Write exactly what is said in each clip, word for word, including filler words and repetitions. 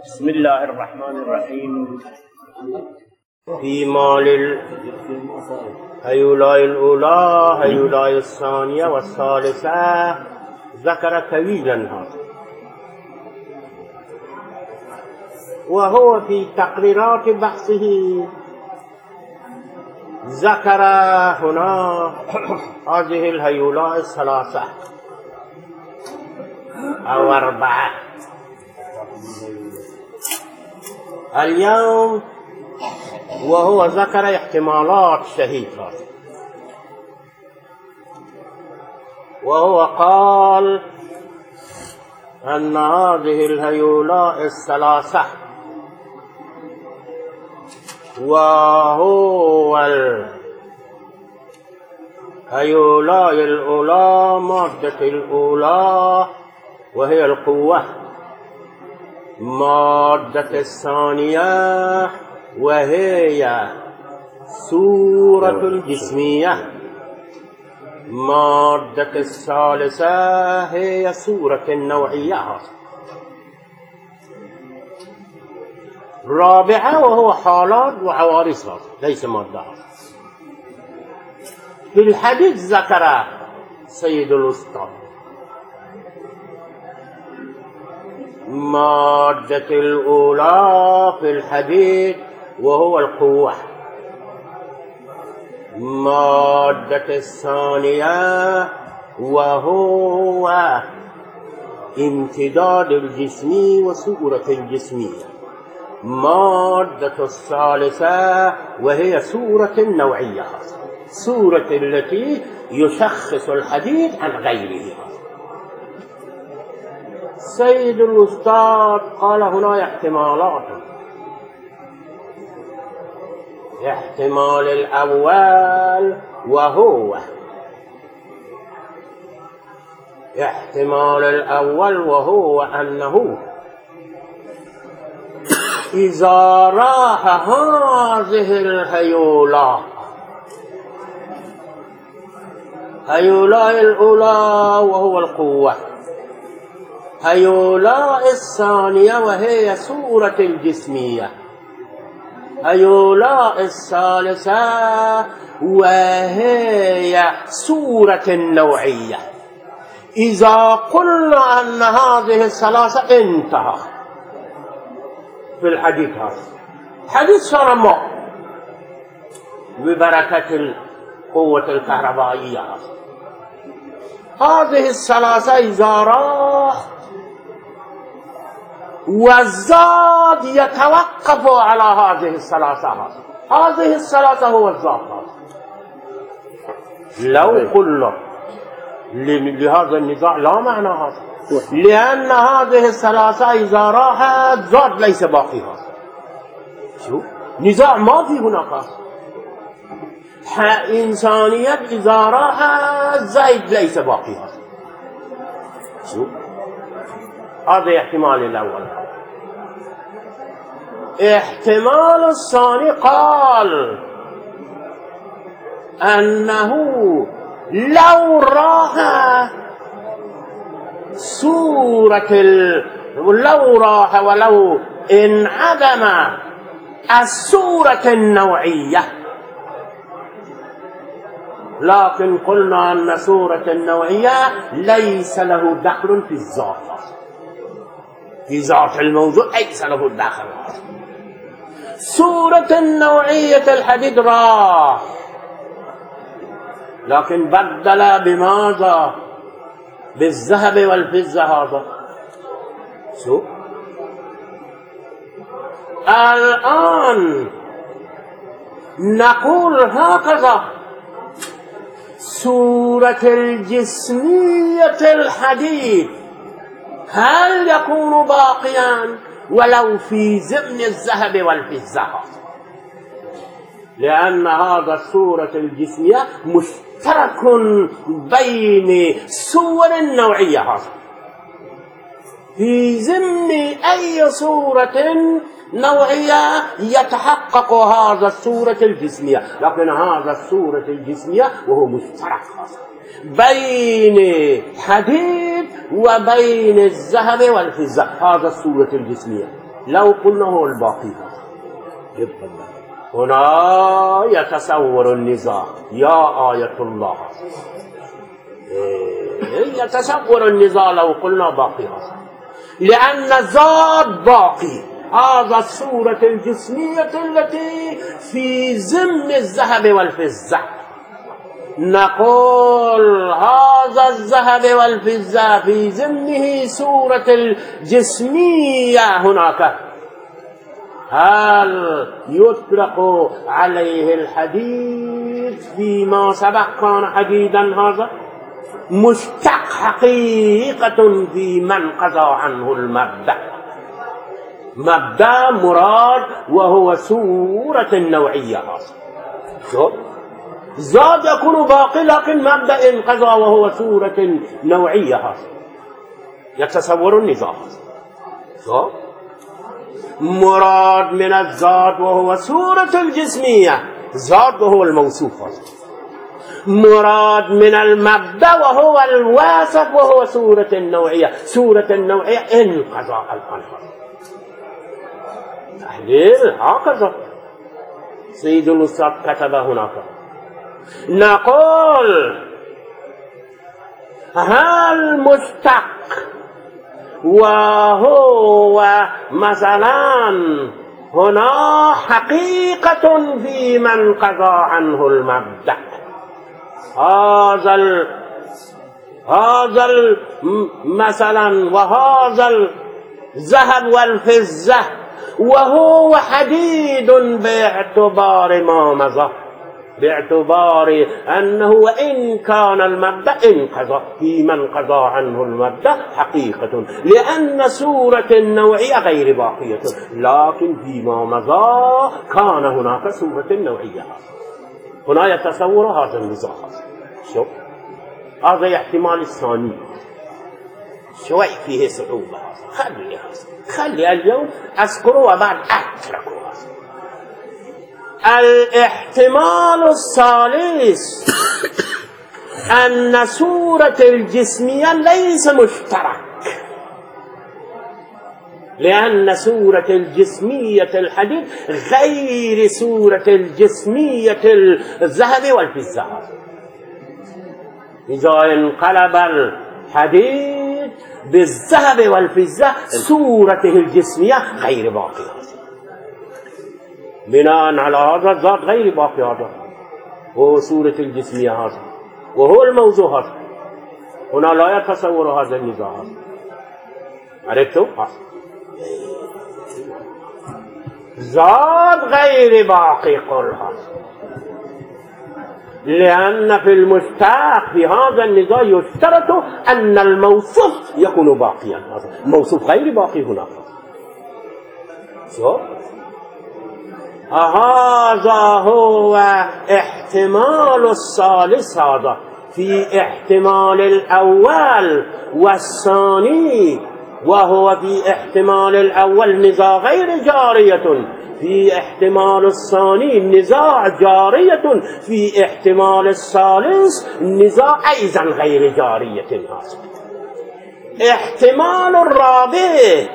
بسم الله الرحمن الرحيم. في مال الهيولاء الأولى هيولاء الثانية والثالثة ذكر طويلا، وهو في تقريرات بحثه ذكر هنا هذه الهيولاء الثلاثة أو أربعة. اليوم وهو ذكر احتمالات شهيدة، وهو قال أن هذه الهيولاء الثلاثة وهو الهيولاء الأولى مادة الأولى وهي القوة، مادة الثانية وهي صورة الجسمية، مادة الثالثة هي صورة النوعية، رابعة وهو حالات وعوارض ليس مادة. في الحديث ذكر سيد الأستاذ مادة الأولى في الحديث وهو القوة، مادة الثانية وهو امتداد الجسم وصورة الجسمية، مادة الثالثة وهي صورة النوعية، صورة التي يشخص الحديث عن غيره. سيد الأستاذ قال هنا احتمالات. احتمال الأول وهو احتمال الأول وهو أنه إذا راح هذه الهيولاء هيولاء الأولى وهو القوة، هيولاء الثانية وهي صورة الجسمية، هيولاء الثالثة وهي صورة النوعية. إذا قلنا أن هذه الثلاثة انتهى في الحديث هذا حديث صار ما ببركة القوة الكهربائية. هذه الثلاثة إذا راح والزاد يتوقف على هذه الثلاثة، هذه الثلاثة هو الزاد. لو قلنا لهذا النزاع لا معنى هذا، لأن هذه الثلاثة إذا راحت زاد ليس باقيها. شو نزاع ما في هناك. إنسانية إذا راحت زيد ليس باقيها. شو هذا احتمال الأول. احتمال الثاني قال أنه لو راح صورة ال... لو راح ولو انعدم الصورة النوعية، لكن قلنا أن صورة النوعية ليس له دخل في الذات، في ذات الموضوع ليس له دخل. صورة النوعية الحديث راح، لكن بدل بماذا؟ بالذهب والفضة. هذا شو الآن نقول هكذا صورة الجسمية الحديث هل يكون باقيا ولو في ضمن الذهب والفضة؟ لأن هذا الصورة الجسمية مشترك بين صور النوعية، في ضمن أي صورة نوعية يتحقق هذا الصورة الجسمية، لكن هذا الصورة الجسمية وهو مشترك بين حديد وبين الذهب والفضة، هذا الصورة الجسمية. لو قلنا هو الباقي هنا يتصور النزاع يا آية الله يتصور النزاع لو قلنا باقي لأن الذات باقي. هذا الصورة الجسمية التي في ضمن الذهب والفضة، نقول هذا الذهب والفضة في ضمنه صورة الجسمية هناك، هل يطلق عليه الحديد فيما سبق كان حديدا؟ هذا مشتق حقيقة في من قضى عنه المبدأ. مبدأ مراد وهو صورة النوعية. هذا زاد يكون باقي لكن مبدأ انقضى وهو صورة نوعية. هذا يتصور النزاع. مراد من الذات وهو صورة الجسمية، ذات وهو الموصوف. مراد من المبدأ وهو الوصف وهو صورة النوعية. صورة النوعية انقضى الأنهار. تحليل هكذا سيد الأستاذ كتب هناك. نقول هل مشتق وهو مثلا هنا حقيقة في من قضى عنه المبدأ. هذا ال... هذا ال... مثلا وهذا الذهب والفضة وهو حديد باعتبار ما مضى، باعتبار أنه وإن كان المبدأ انقضى في من قضى عنه المبدأ حقيقة، لأن صورة النوعية غير باقية، لكن فيما مضى كان هناك صورة النوعية. هنا يتصور هذا النزاع. شوف هذا احتمال الثاني شوي فيه صعوبة. خلي خلي اليوم أذكره وبعد أتركه. الاحتمال الثالث أن صورة الجسمية ليس مشترك، لأن صورة الجسمية الحديد غير صورة الجسمية الذهب والفضة. إذا انقلب الحديد بالذهب والفضة صورته الجسمية غير باقية. بناء على هذا الذات غير باقي، هذا هو صورة الجسمية، هذا وهو الموضوع. هذا هنا لا يتصور هذا النزاع. عرفتوا؟ ذات غير باقي قلها، لأن في المشتق في هذا النزاع يشترط أن الموصوف يكون باقيا. الموصوف غير باقي هنا. شو؟ هذا هو احتمال الثالث. هذا في احتمال الأول والثاني، وهو في احتمال الأول نزاع غير جارية، في احتمال الثاني النزاع جارية، في احتمال الثالث النزاع أيضا غير جارية. احتمال الرابع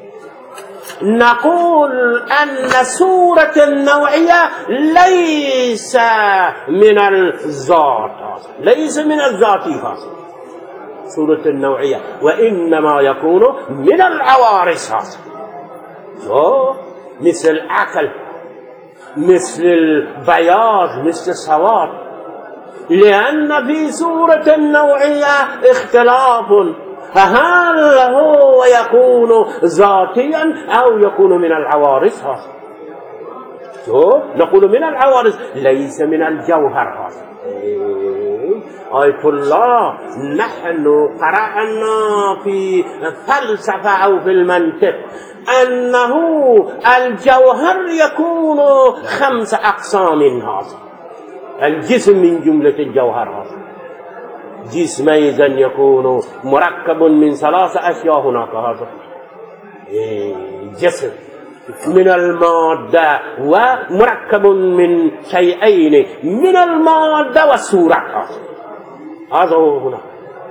نقول أن صورة النوعية ليس من الذات، ليس من الذات صورة النوعية، وإنما يكون من العوارض، مثل العقل، مثل البياض، مثل السواد، لأن في صورة النوعية اختلاف، فهل هو يكون ذاتيا أو يكون من العوارض؟ نقول من العوارض ليس من الجوهر. آية الله نحن قرأنا في فلسفة أو في المنطق أنه الجوهر يكون خمس أقسام. هذا الجسم من جملة الجوهر. هذا جسم إذا يكون مركب من ثلاث أشياء هناك. هذا جسم من المادة ومركب من شيئين من المادة والصورة. هذا هو هنا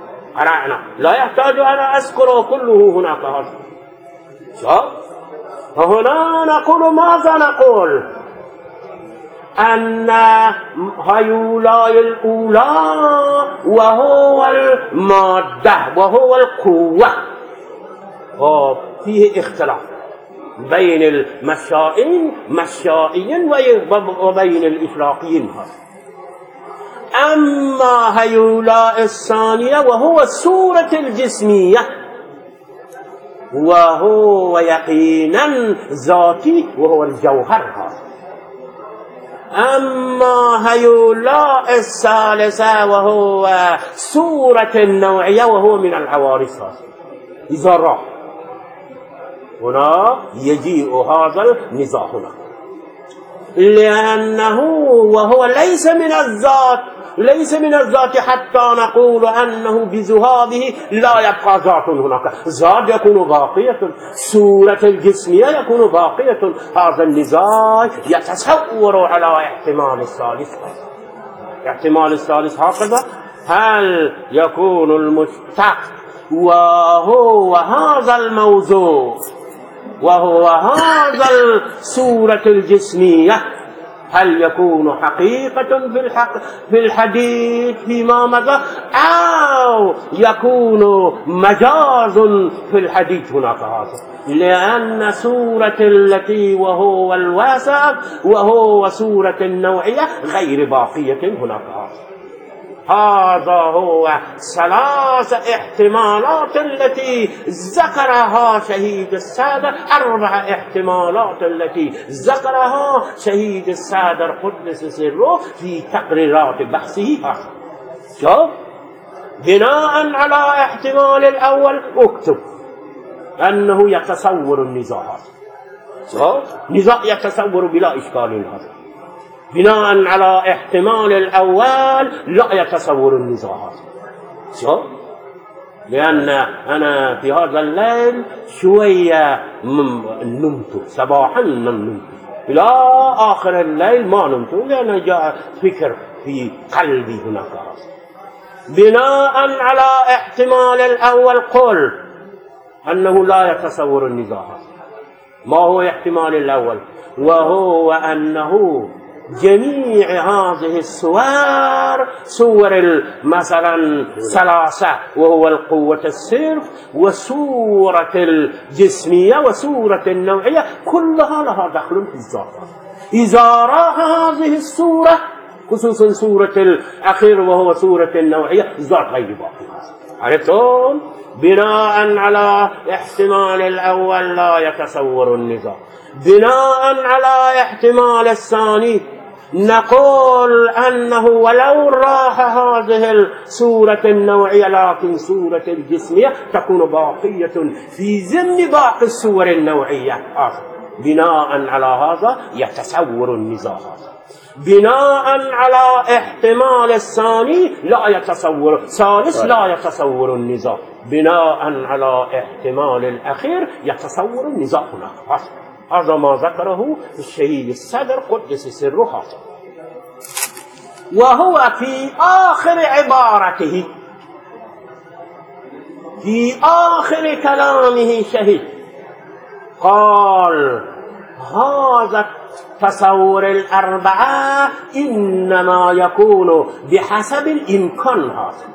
قرأنا، لا يحتاج أن أذكره كله هناك. هذا هنا نقول ماذا نقول؟ أن هؤلاء الأولى وهو المادة وهو القوة فيه اختلاف بين المشائين مشائيين وبين الإفلاقيين. أما هؤلاء الثانية وهو الصورة الجسمية وهو يقينا ذاتي وهو الجوهر. أما هؤلاء الثالثة وهو صورة النوعية وهو من العوارض. إذا رأى هنا يجيء هذا النزاع هنا، لأنه وهو ليس من الذات ليس من الذات حتى نقول أنه بذهابه لا يبقى ذات هناك، ذات يكون باقية، صورة الجسمية يكون باقية. هذا النزاع يتصور على احتمال الثالث. احتمال الثالث هكذا: هل يكون المشتق وهو هذا الموضوع وهو هذا الصورة الجسمية هل يكون حقيقة في الحق في الحديث فيما مضى، أو يكون مجاز في الحديث هناك؟ هذا لأن صورة التي وهو الواسع وهو صورة النوعية غير باقية هناك. هذا هو ثلاث احتمالات التي ذكرها شهيد الصدر، أربع احتمالات التي ذكرها شهيد الصدر قدس سره في تقريرات بحثه. شوف، بناء على احتمال الأول اكتب أنه يتصور النزاعات. نزاع يتصور بلا إشكال. هذا بناء على احتمال الأول لا يتصور النزاعات. شو؟ لأن أنا في هذا الليل شوية نمت صباحا، نمت إلى آخر الليل ما نمت، لأن جاء فكر في قلبي هناك. بناء على احتمال الأول قل أنه لا يتصور النزاعات. ما هو احتمال الأول؟ وهو أنه جميع هذه الصور، صور مثلا ثلاثة وهو القوة الصرف وصورة الجسمية وصورة النوعية، كلها لها دخل في الذات. إذا رأى هذه الصورة خصوصا صورة الأخير وهو صورة النوعية ذات غير باقية. عرفتم؟ بناء على احتمال الأول لا يتصور النزاع. بناء على احتمال الثاني نقول أنه ولو راح هذه الصورة النوعية لكن صورة الجسمية تكون باقية في ضمن باقي الصور النوعية. آه. بناء على هذا يتصور النزاع. بناء على احتمال الثاني لا يتصور، ثالث لا يتصور النزاع. بناء على احتمال الأخير يتصور النزاع هناك. هذا ما ذكره الشهيد الصدر قدس سره. وهو في آخر عبارته في آخر كلامه شهيد قال: هذا تصور الأربعة إنما يكون بحسب الإمكان هذا،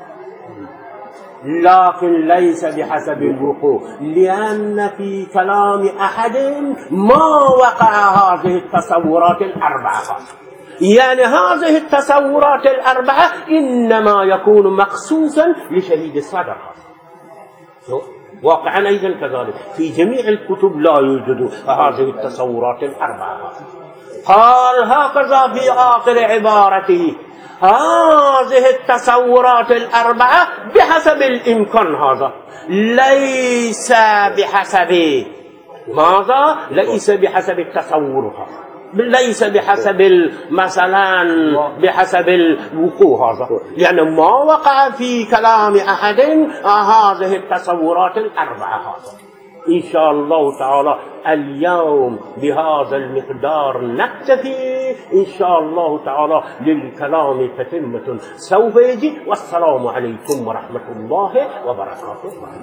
لكن ليس بحسب الوقوع، لأن في كلام أحد ما وقع هذه التصورات الأربعة. يعني هذه التصورات الأربعة إنما يكون مخصوصا لشهيد الصدر. واقعا أيضا كذلك في جميع الكتب لا يوجد هذه التصورات الأربعة. قال هكذا في آخر عبارته: هذه التصورات الأربعة بحسب الإمكان، هذا ليس بحسب ماذا؟ ليس بحسب التصور، ليس بحسب مثلا بحسب الوقوع. هذا يعني ما وقع في كلام أحد هذه التصورات الأربعة. هذا إن شاء الله تعالى اليوم بهذا المقدار نكتفي. إن شاء الله تعالى للكلام تتمة سوف يجي. والسلام عليكم ورحمة الله وبركاته.